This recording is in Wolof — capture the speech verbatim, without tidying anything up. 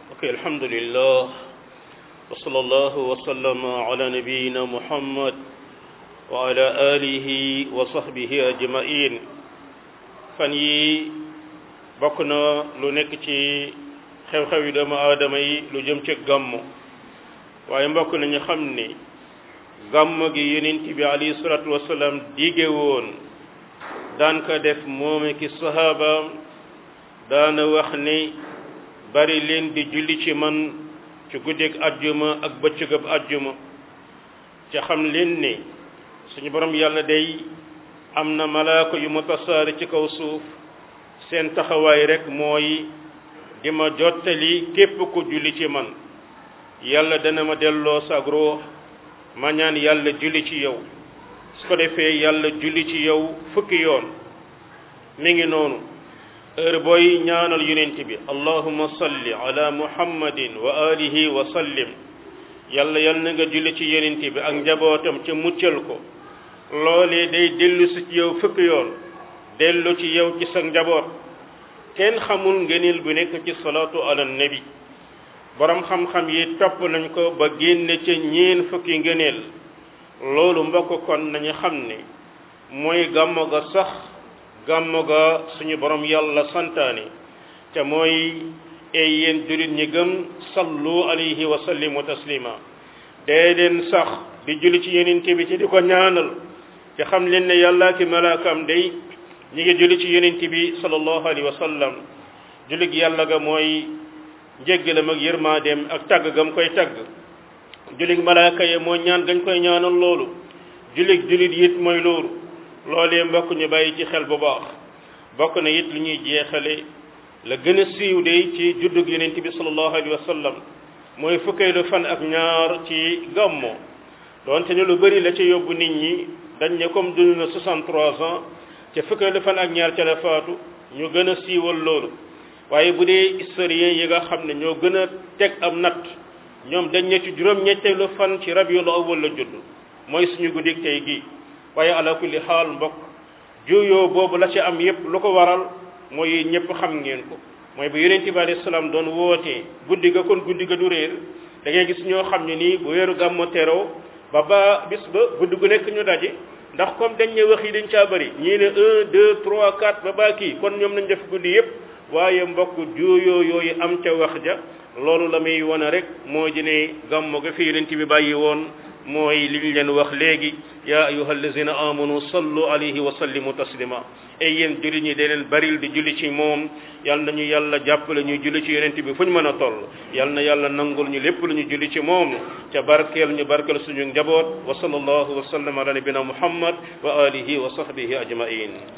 ok alhamdulillah wa sallallahu wa sallama ala nabiyyina muhammad wa ala alihi wa sahbihi ajma'in fan yi bokk na lu nekk ci xew-xew yi doomu aadama yi lu jëm ci gàmm waaye mbokk nañu xam ni gàmm gi yonent bi alayhi salatu wasalaam dige woon daan ko def moome ki sahabaam daana wax ni bari leen di julli ci man ci guddeeg ajjuma ak bëccëgab ajjuma ci xam leen ni suñu borom yàlla day am na malaaka yu ma tasaare ci kaw suuf seen taxawaay rek mooy di ma jottali képp ku julli ci man yàlla dana ma delloo sag ruux ma ñaan yàlla julli ci yow su ko defee yàlla julli ci yow fukki yoon mi ngi noonu heure booy ñaanal yonent bi allahumma salli ala muhammadin wa alihi wa sallim yàlla yal na nga julli ci yonent bi ak njabootam ca muccal ko loolee day dellu si ci yow fukki yoon dellu ci yow ci sa njaboot kenn xamul ngëneel bu nekk ci salaatu ala nabi borom xam-xam yi topp nañ ko ba génne ca ñeen fukki ngëneel loolu mbokk kon nañu xam ne mooy gàmmo ga sax gàmmo ga suñu borom yàlla santaane te mooy ay yéen jullit ñi gëm sallu alayhi wa sallimu taslima dee leen sax di julli ci yonent bi ci di ko ñaanal te xam leen ne yàllaa ki malaakam day ñi ngi julli ci yonent bi sallallahu alayhi wa sallam jullit yàlla ga mooy njéggalam ak yërmandeem ak tagg gam koy tagg jullit malaaka yi mooy ñaan gañ koy ñaanal loolu jullit jullit it mooy loolu loolee mbokk ñu bàyyi ci xel bu baax bokk na it lu ñuy jeexale la gën a siiw de ci juddug yonent bi sallallahu alayhi wa sallam mooy fukkeelu fan ak ñaar ci gàmmo doonte ne lu bëri la ca yóbbu nit ñi dañ ne comme dund na soixante-trois ans ca fukkeelu fan ak ñaar ca la faatu ñu gën a siiwal loolu waaye bu dee historien yi nga xam ne ñoo gën a teg am natt ñoom dañ ne ci juróom-ñetteelu fan ci rabiul awwal la judd mooy suñu guddik tey gi waaye ala kulli xaal mbokk juyoo boobu la ci am yépp lu ko waral mooy ñëpp xam ngeen ko mooy bu yonent bi alayhi salaam doon wootee guddi ga kon guddi ga du réer da ngay gis ñoo xam ne nii bu weeru gàmmo teroo ba ba bis ba guddi gu nekk ñu daje ndax comme dañ ne wax yi dañ caa bëri ñii ne un deux trois quatre ba baa kii kon ñoom nañ def guddi yépp waaye mbokk juyoo yooyu am ca wax ja loolu la muy wane rek moo di ne gàmmo ga fi yonent bi bàyyi woon mooy li ñu leen wax léegi yaa ayyuha allazina amanu sallu alayhi wa sallimu taslima ay yéen julli ñi dee leen baril di julli ci moom yal nañu yàlla jàppale ñuy julli ci yonent bi fu ñu mën a toll yal na yàlla nangul ñu lépp lu ñu julli ci moom ca barkeel ñu barkeel suñu njaboot wa sallallahu wa sallam ala nabina muhammad wa alihi wa sahbihi ajmain